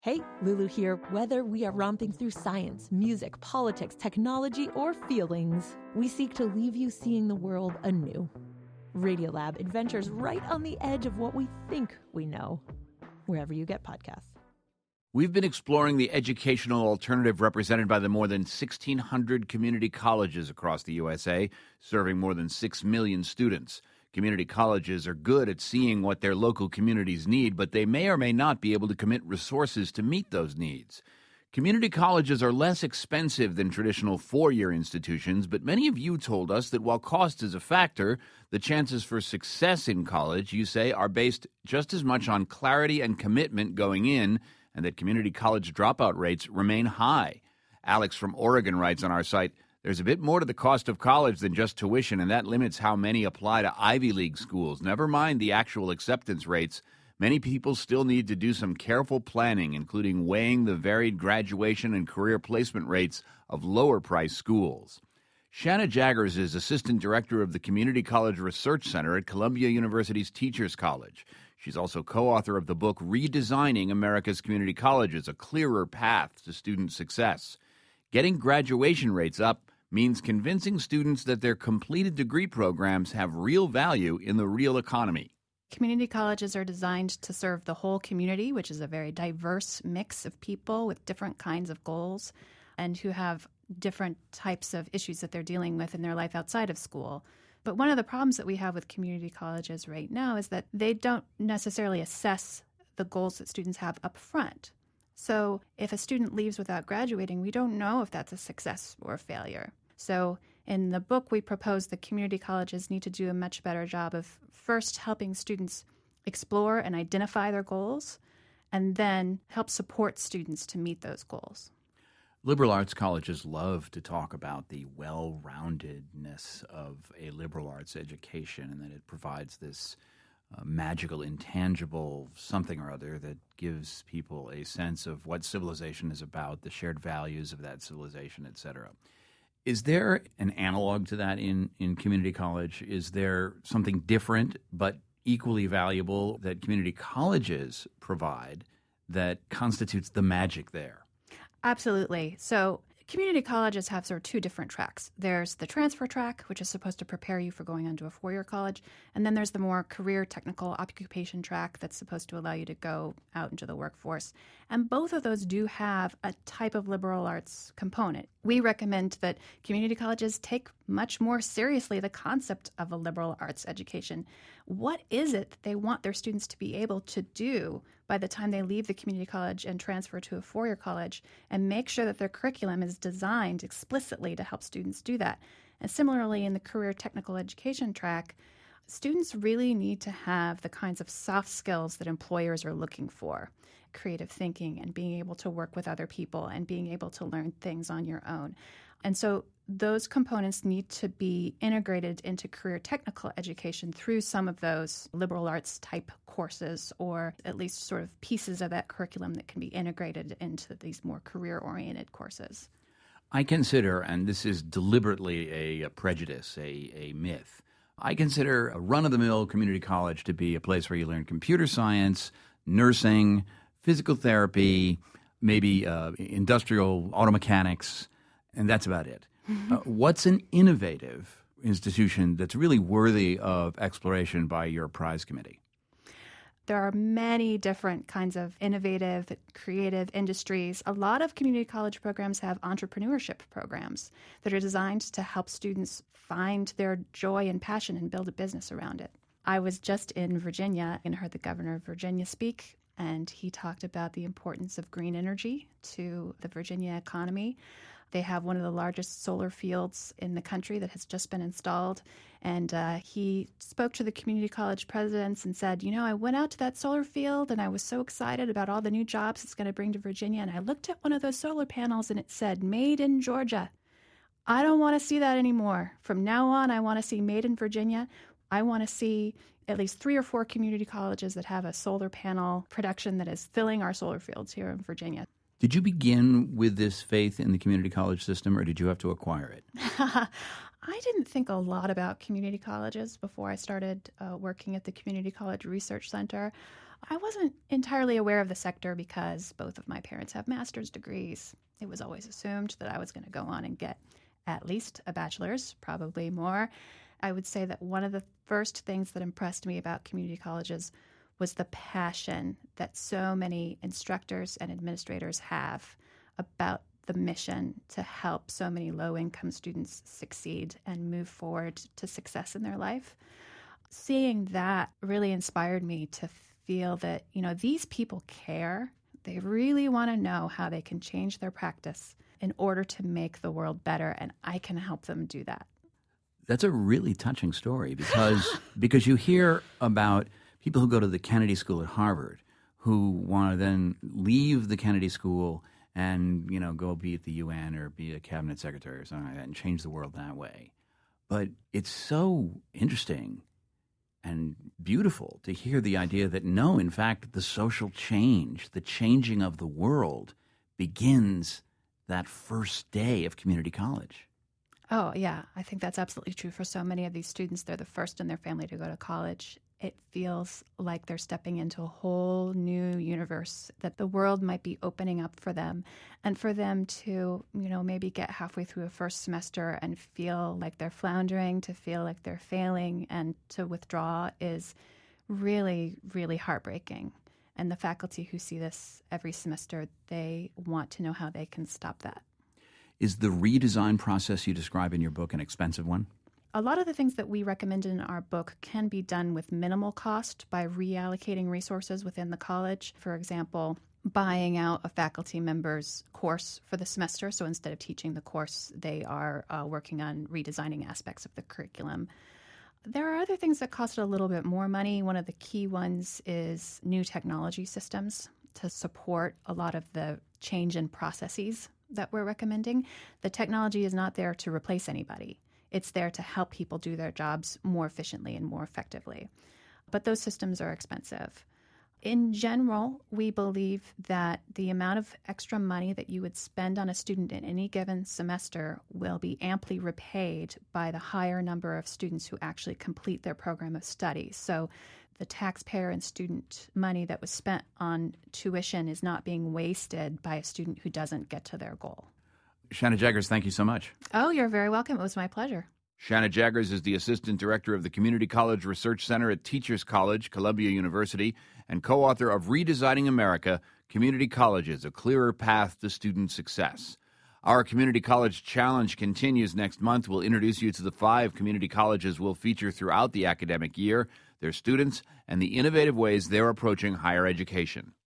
Hey, Lulu here. Whether we are romping through science, music, politics, technology, or feelings, we seek to leave you seeing the world anew. Radiolab adventures right on the edge of what we think we know, wherever you get podcasts. We've been exploring the educational alternative represented by the more than 1,600 community colleges across the USA, serving more than 6 million students. Community colleges are good at seeing what their local communities need, but they may or may not be able to commit resources to meet those needs. Community colleges are less expensive than traditional four-year institutions, but many of you told us that while cost is a factor, the chances for success in college, you say, are based just as much on clarity and commitment going in, and that community college dropout rates remain high. Alex from Oregon writes on our site, "There's a bit more to the cost of college than just tuition, and that limits how many apply to Ivy League schools. Never mind the actual acceptance rates. Many people still need to do some careful planning, including weighing the varied graduation and career placement rates of lower-priced schools." Shanna Jaggers is Assistant Director of the Community College Research Center at Columbia University's Teachers College. She's also co-author of the book Redesigning America's Community Colleges, A Clearer Path to Student Success. Getting graduation rates up means convincing students that their completed degree programs have real value in the real economy. Community colleges are designed to serve the whole community, which is a very diverse mix of people with different kinds of goals and who have different types of issues that they're dealing with in their life outside of school. But one of the problems that we have with community colleges right now is that they don't necessarily assess the goals that students have up front. So if a student leaves without graduating, we don't know if that's a success or a failure. So in the book, we propose that community colleges need to do a much better job of first helping students explore and identify their goals, and then help support students to meet those goals. Liberal arts colleges love to talk about the well-roundedness of a liberal arts education and that it provides this magical, intangible something or other that gives people a sense of what civilization is about, the shared values of that civilization, etc. Is there an analog to that in community college? Is there something different but equally valuable that community colleges provide that constitutes the magic there? Absolutely. So community colleges have sort of two different tracks. There's the transfer track, which is supposed to prepare you for going on to a four-year college. And then there's the more career technical occupation track that's supposed to allow you to go out into the workforce. And both of those do have a type of liberal arts component. We recommend that community colleges take much more seriously the concept of a liberal arts education. What is it that they want their students to be able to do by the time they leave the community college and transfer to a four-year college, and make sure that their curriculum is designed explicitly to help students do that? And similarly, in the career technical education track, students really need to have the kinds of soft skills that employers are looking for: creative thinking and being able to work with other people and being able to learn things on your own. And so those components need to be integrated into career technical education through some of those liberal arts type courses, or at least sort of pieces of that curriculum that can be integrated into these more career-oriented courses. I consider, and this is deliberately a prejudice, a myth, I consider a run-of-the-mill community college to be a place where you learn computer science, nursing, physical therapy, maybe industrial auto mechanics, and that's about it. What's an innovative institution that's really worthy of exploration by your prize committee? There are many different kinds of innovative, creative industries. A lot of community college programs have entrepreneurship programs that are designed to help students find their joy and passion and build a business around it. I was just in Virginia and heard the governor of Virginia speak, and he talked about the importance of green energy to the Virginia economy. They have one of the largest solar fields in the country that has just been installed. And he spoke to the community college presidents and said, I went out to that solar field and I was so excited about all the new jobs it's going to bring to Virginia. And I looked at one of those solar panels and it said, "Made in Georgia." I don't want to see that anymore. From now on, I want to see Made in Virginia. I want to see at least 3 or 4 community colleges that have a solar panel production that is filling our solar fields here in Virginia. Did you begin with this faith in the community college system, or did you have to acquire it? I didn't think a lot about community colleges before I started working at the Community College Research Center. I wasn't entirely aware of the sector because both of my parents have master's degrees. It was always assumed that I was going to go on and get at least a bachelor's, probably more. I would say that one of the first things that impressed me about community colleges was the passion that so many instructors and administrators have about the mission to help so many low-income students succeed and move forward to success in their life. Seeing that really inspired me to feel that, these people care. They really want to know how they can change their practice in order to make the world better, and I can help them do that. That's a really touching story because you hear about people who go to the Kennedy School at Harvard who want to then leave the Kennedy School and, go be at the UN or be a cabinet secretary or something like that and change the world that way. But it's so interesting and beautiful to hear the idea that no, in fact, the social change, the changing of the world begins that first day of community college. Oh, yeah. I think that's absolutely true for so many of these students. They're the first in their family to go to college. It feels like they're stepping into a whole new universe, that the world might be opening up for them. And for them to, maybe get halfway through a first semester and feel like they're floundering, to feel like they're failing, and to withdraw is really, really heartbreaking. And the faculty who see this every semester, they want to know how they can stop that. Is the redesign process you describe in your book an expensive one? A lot of the things that we recommend in our book can be done with minimal cost by reallocating resources within the college. For example, buying out a faculty member's course for the semester. So instead of teaching the course, they are working on redesigning aspects of the curriculum. There are other things that cost a little bit more money. One of the key ones is new technology systems to support a lot of the change in processes that we're recommending. The technology is not there to replace anybody. It's there to help people do their jobs more efficiently and more effectively. But those systems are expensive. In general, we believe that the amount of extra money that you would spend on a student in any given semester will be amply repaid by the higher number of students who actually complete their program of study. So the taxpayer and student money that was spent on tuition is not being wasted by a student who doesn't get to their goal. Shanna Jaggers, thank you so much. Oh, you're very welcome. It was my pleasure. Shanna Jaggers is the Assistant Director of the Community College Research Center at Teachers College, Columbia University, and co-author of Redesigning America, Community Colleges, A Clearer Path to Student Success. Our Community College Challenge continues next month. We'll introduce you to the 5 community colleges we'll feature throughout the academic year, their students, and the innovative ways they're approaching higher education.